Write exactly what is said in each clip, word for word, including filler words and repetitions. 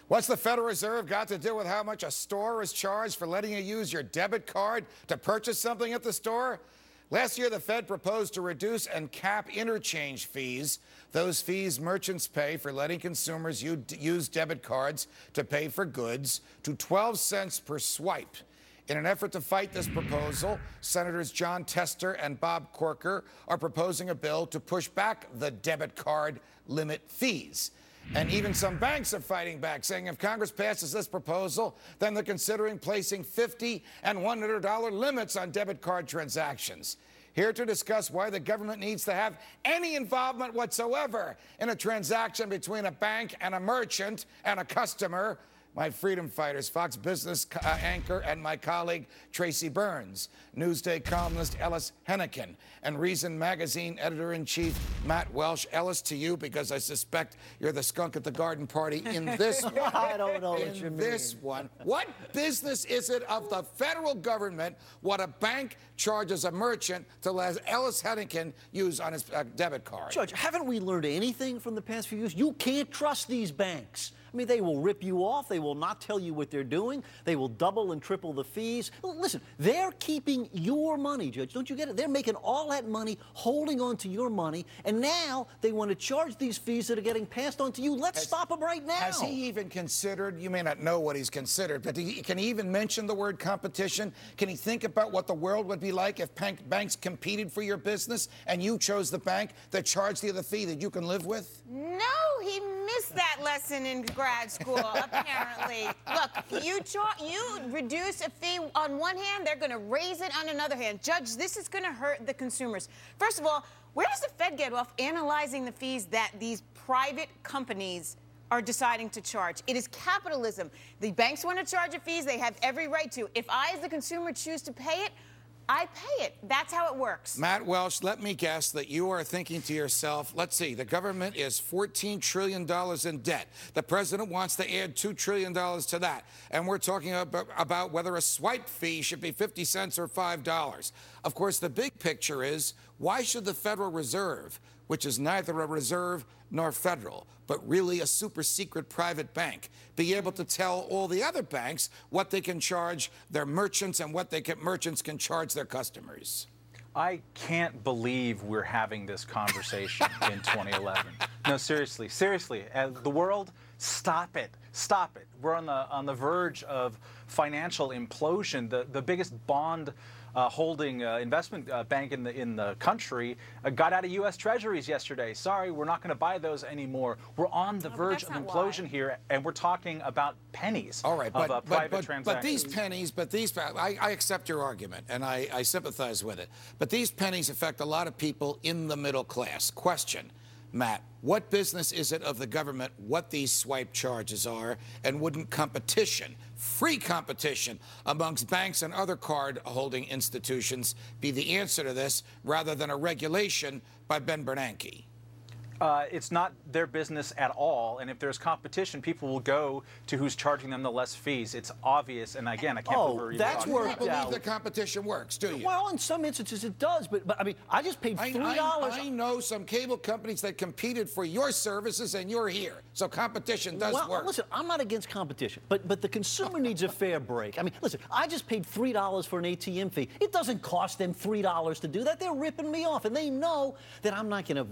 What's the Federal Reserve got to do with how much a store is charged for letting you use your debit card to purchase something at the store? Last year, the Fed proposed to reduce and cap interchange fees, those fees merchants pay for letting consumers use debit cards to pay for goods, to twelve cents per swipe. In an effort to fight this proposal, Senators Jon Tester and Bob Corker are proposing a bill to push back the debit card limit fees. And even some banks are fighting back, saying if Congress passes this proposal, then they're considering placing fifty and one hundred dollar limits on debit card transactions. Here to discuss why the government needs to have any involvement whatsoever in a transaction between a bank and a merchant and a customer, my freedom fighters, Fox Business uh, anchor and my colleague Tracy Burns, Newsday columnist Ellis Henican, and Reason Magazine editor-in-chief Matt Welch. Ellis, to you, because I suspect you're the skunk at the garden party in this one. I don't know what in you mean. this one. What business is it of the federal government what a bank charges a merchant to let Ellis Henican use on his uh, debit card? Judge, haven't we learned anything from the past few years? You can't trust these banks. I mean, they will rip you off. They will not tell you what they're doing. They will double and triple the fees. Listen, they're keeping your money, Judge. Don't you get it? They're making all that money, holding on to your money, and now they want to charge these fees that are getting passed on to you. Let's has, stop them right now. Has he even considered, you may not know what he's considered, but he, can he even mention the word competition? Can he think about what the world would be like if bank, banks competed for your business and you chose the bank that charged you the fee that you can live with? No, he missed that lesson in grad school, apparently. Look, you you reduce a fee on one hand, they're going to raise it on another hand. Judge, this is going to hurt the consumers. First of all, where does the Fed get off analyzing the fees that these private companies are deciding to charge? It is capitalism. The banks want to charge a fees. They have every right to. If I, as the consumer, choose to pay it, I pay it. That's how it works. Matt Welch, let me guess that you are thinking to yourself, let's see, the government is fourteen trillion dollars in debt. The president wants to add two trillion dollars to that. And we're talking about, about whether a swipe fee should be fifty cents or five dollars. Of course, the big picture is, why should the Federal Reserve, which is neither a reserve nor federal, but really a super secret private bank, be able to tell all the other banks what they can charge their merchants and what they can, merchants can charge their customers? I can't believe we're having this conversation in twenty eleven. No, seriously, seriously, as the world, stop it, stop it. We're on the on the verge of financial implosion. The the biggest bond Uh, holding uh, investment uh, bank in the in the country uh, got out of U S Treasuries yesterday. Sorry, we're not going to buy those anymore. We're on the oh, verge of implosion why. here, and we're talking about pennies. All right, but, of uh, but, private but, transactions. but these pennies, but these, I, I accept your argument, and I, I sympathize with it. But these pennies affect a lot of people in the middle class. Question, Matt, what business is it of the government what these swipe charges are, and wouldn't competition, free competition amongst banks and other card-holding institutions be the answer to this rather than a regulation by Ben Bernanke? Uh, it's not their business at all, and if there's competition, people will go to who's charging them the less fees. It's obvious, and again, I can't oh, believe we're even that's talking where You about believe out. the competition works, do you? Well, in some instances it does, but, but I mean, I just paid I, three dollars. I, I know some cable companies that competed for your services, and you're here. So competition does well, work. Listen, I'm not against competition, but but the consumer needs a fair break. I mean, listen, I just paid three dollars for an A T M fee. It doesn't cost them three dollars to do that. They're ripping me off, and they know that I'm not going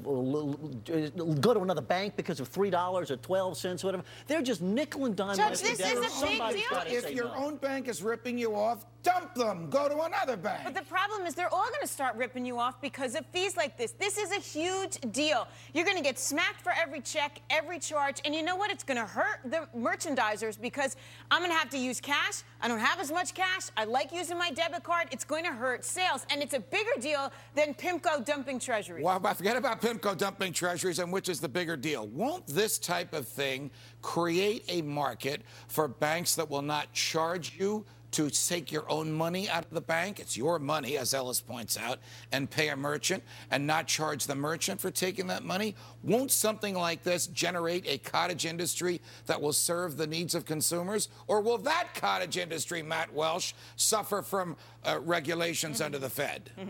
to uh, go to another bank because of three dollars or twelve cents, whatever. They're just nickel and dime. Judge, this is a big Somebody's deal. gotta If say your no. own bank is ripping you off, dump them. Go to another bank. But the problem is they're all going to start ripping you off because of fees like this. This is a huge deal. You're going to get smacked for every check, every charge, and you know what? It's going to hurt the merchandisers because I'm going to have to use cash. I don't have as much cash. I like using my debit card. It's going to hurt sales, and it's a bigger deal than PIMCO dumping treasuries. Well, forget about PIMCO dumping treasuries, and which is the bigger deal. Won't this type of thing create a market for banks that will not charge you to take your own money out of the bank? It's your money, as Ellis points out, and pay a merchant and not charge the merchant for taking that money? Won't something like this generate a cottage industry that will serve the needs of consumers? Or will that cottage industry, Matt Welch, suffer from uh, regulations mm-hmm. under the Fed? Mm-hmm.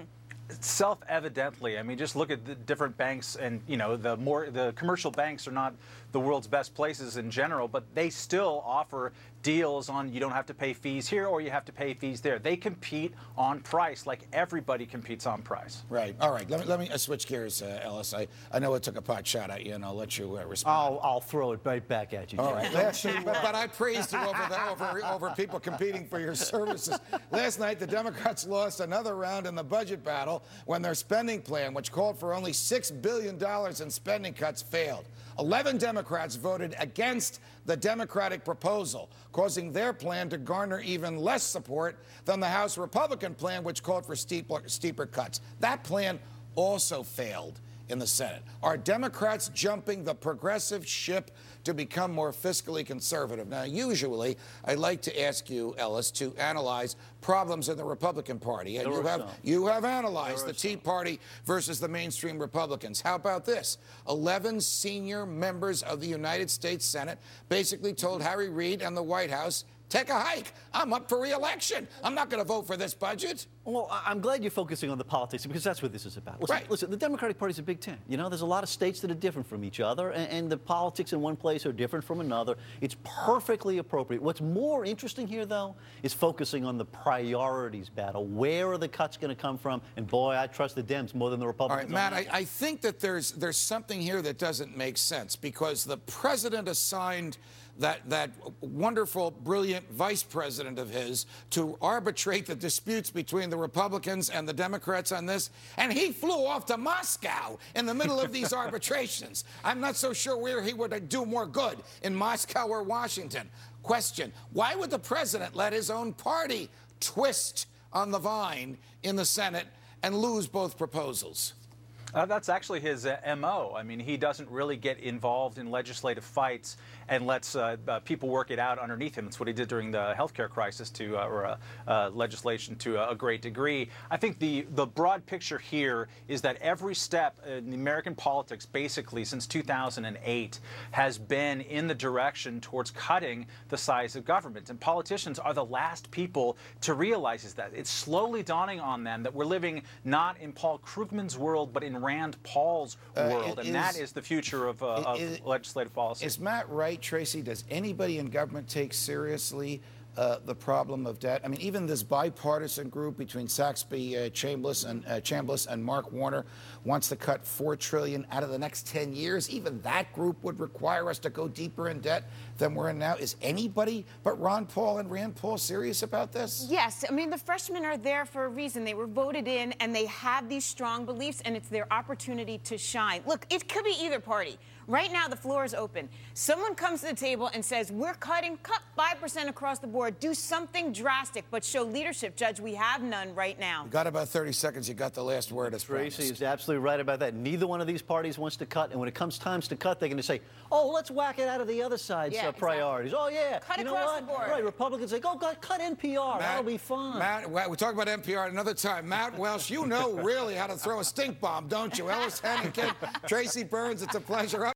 self-evidently, I mean, just look at the different banks, and you know, the more the commercial banks are not the world's best places in general, but they still offer deals on you don't have to pay fees here or you have to pay fees there. They compete on price like everybody competes on price. Right. All right. Let me let me uh, switch gears, uh, Ellis. I, I know it took a pot shot at you, and I'll let you uh, respond. I'll, I'll throw it right back at you. All Jim. right. Last, but, but I praised you over, the, over, over people competing for your services. Last night, the Democrats lost another round in the budget battle when their spending plan, which called for only six billion dollars in spending cuts, failed. Eleven Democrats voted against the Democratic proposal, causing their plan to garner even less support than the House Republican plan, which called for steeper, steeper cuts. That plan also failed in the Senate. Are Democrats jumping the progressive ship to become more fiscally conservative? Now, usually, I like to ask you, Ellis, to analyze problems in the Republican Party. And you have, you have analyzed the Tea Party versus the mainstream Republicans. How about this? eleven senior members of the United States Senate basically told Harry Reid and the White House, take a hike. I'm up for re-election. I'm not going to vote for this budget. Well, I'm glad you're focusing on the politics because that's what this is about. Listen, right. listen, the Democratic Party is a big tent. You know, there's a lot of states that are different from each other, and, and the politics in one place are different from another. It's perfectly appropriate. What's more interesting here, though, is focusing on the priorities battle. Where are the cuts going to come from? And boy, I trust the Dems more than the Republicans. All right, Matt, I, I think that there's there's something here that doesn't make sense because the president assigned that that wonderful, brilliant vice president of his to arbitrate the disputes between the Republicans and the Democrats on this, and he flew off to Moscow in the middle of these arbitrations. I'm not so sure where he would do more good, in Moscow or Washington. Question, why would the president let his own party twist on the vine in the Senate and lose both proposals? Uh, that's actually his uh, M O. I mean, he doesn't really get involved in legislative fights and lets uh, uh, people work it out underneath him. It's what he did during the healthcare crisis to, uh, or uh, uh, legislation to a, a great degree. I think the, the broad picture here is that every step in American politics, basically since two thousand eight, has been in the direction towards cutting the size of government. And politicians are the last people to realize is that. It's slowly dawning on them that we're living not in Paul Krugman's world, but in Rand Paul's world, uh, and is, that is the future of, uh, of is, legislative policy. Is Matt right, Tracy? Does anybody in government take seriously uh, the problem of debt? I mean, even this bipartisan group between Saxby uh, Chambliss and uh, Chambliss and Mark Warner wants to cut four trillion dollars out of the next ten years. Even that group would require us to go deeper in debt than we're in now. Is anybody but Ron Paul and Rand Paul serious about this? Yes. I mean, the freshmen are there for a reason. They were voted in, and they have these strong beliefs, and it's their opportunity to shine. Look, it could be either party. Right now, the floor is open. Someone comes to the table and says, we're cutting, cut five percent across the board. Do something drastic, but show leadership. Judge, we have none right now. You got about thirty seconds. You got the last word as promised. Tracy is absolutely right about that. Neither one of these parties wants to cut, and when it comes times to cut, they're going to say, oh, let's whack it out of the other side's Yeah, uh, priorities. exactly. Oh, yeah. Cut you know across what? the board. Right, Republicans say, go, go cut N P R. Matt, That'll be fun. Matt, we talk about N P R another time. Matt Welsh, you know really how to throw a stink bomb, don't you? Ellis Hennigan, Tracy Burns, it's a pleasure.